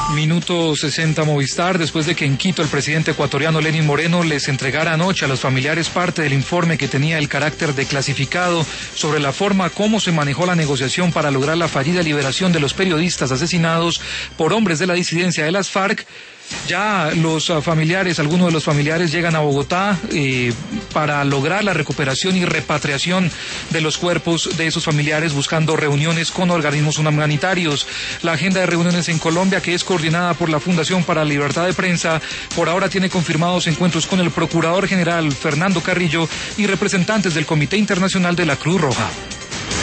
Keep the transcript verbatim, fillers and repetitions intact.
Minuto sesenta Movistar, después de que en Quito el presidente ecuatoriano Lenín Moreno les entregara anoche a los familiares parte del informe que tenía el carácter de clasificado sobre la forma como se manejó la negociación para lograr la fallida liberación de los periodistas asesinados por hombres de la disidencia de las FARC. Ya los familiares, algunos de los familiares llegan a Bogotá eh, para lograr la recuperación y repatriación de los cuerpos de esos familiares, buscando reuniones con organismos humanitarios. La agenda de reuniones en Colombia, que es coordinada por la Fundación para la Libertad de Prensa, por ahora tiene confirmados encuentros con el Procurador General Fernando Carrillo y representantes del Comité Internacional de la Cruz Roja.